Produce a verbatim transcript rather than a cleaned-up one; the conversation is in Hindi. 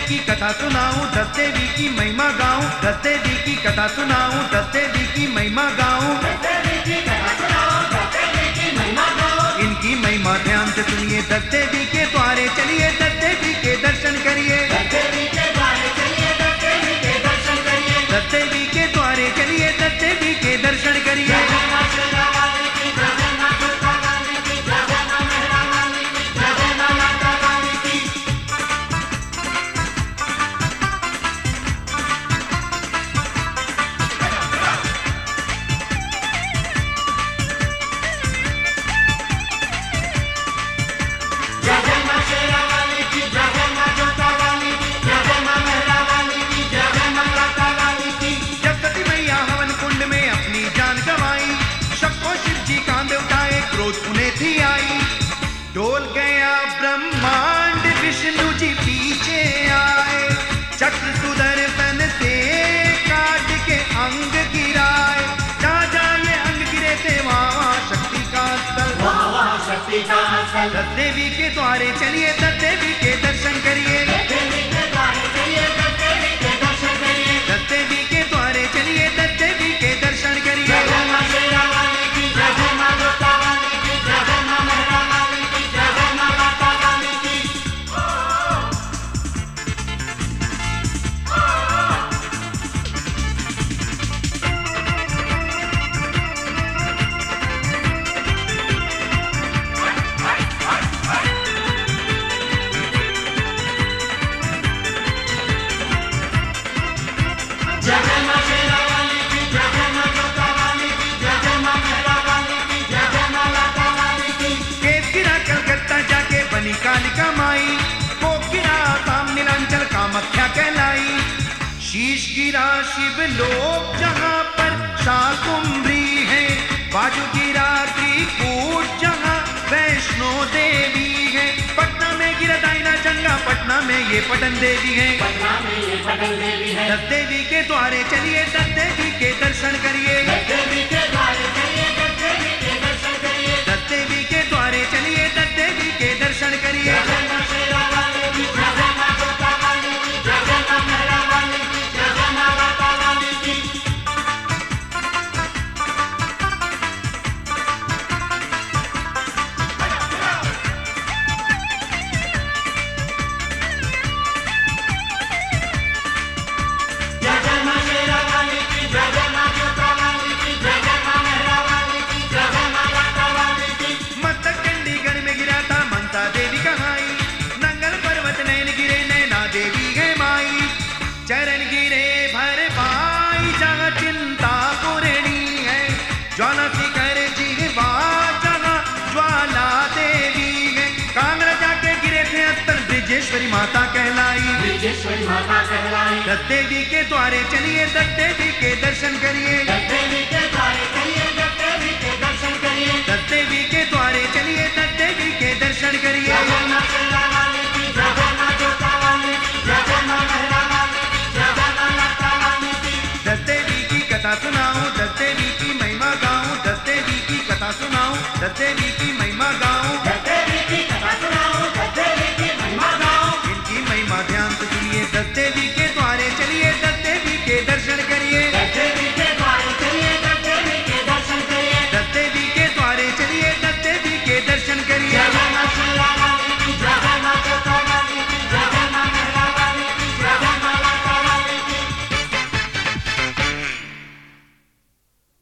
की कथा सुनाऊं, दस देवी की महिमा गाऊं, दस देवी की कथा सुनाऊं, दस देवी की महिमा गाऊं, इनकी महिमा ध्यान से सुनिए। दस देवी के द्वारे चलिए, दस देवी के दर्शन करिए, दस देवी के द्वारे चलिए, दस देवी के दर्शन करिए, दस देवी के द्वारे चलिए, दस देवी के दर्शन करिए। उन्हें थी आई, डोल गया ब्रह्मांड, विष्णु जी पीछे आए, चक्र सुदर्शन से काट के अंग गिराए, जहाँ जहाँ ये अंग गिरे थे वहाँ शक्ति का स्थल, वहाँ शक्ति का स्थल। दस देवी के द्वारे चलिए, दस देवी के दर्शन करिए, दस देवी के द्वारे चलिए, दस देवी के दर्शन करिए, दस देवी के द्वारे चलिए, दस देवी के दर्शन करिए। कालिका माई को गिरा काम नीलांचल कामाख्या कहलाई, शीश गिरा शिव लोक जहाँ पर शाकुंभरी है, बाजू गिरा त्रिकूट जहाँ वैष्णो देवी है, पटना में गिरा दाइना जंगा, पटना में ये पटन देवी है, पटना में ये पटन देवी है। दस देवी के द्वारे चलिए, दस देवी के दर्शन करिए, दस देवी के द्वारे चलिए, दस देवी के दर्शन करिए, दस देवी के द्वारे चलिए, दस देवी के दर्शन करिए। चरण गिरे भर पाई जहाँ चिंता पूर्णी है, ज्वाला शिखर जिह्वा जहाँ ज्वाला देवी है, कांगड़ा जाके गिरे थे अस्तर, ब्रिजेश्वरी माता कहलाई, ब्रिजेश्वरी माता कहलाई। दस देवी के द्वारे चलिए, दस देवी के दर्शन करिए, दस देवी के द्वारे चलिए, दस देवी के दर्शन करिए, दस देवी के द्वारे चलिए, दस देवी के दर्शन करिए। दस देवी की कथा सुनाऊं, दस देवी की महिमा गाऊं, दस देवी की कथा सुनाऊं, दस देवी की महिमा गाऊं।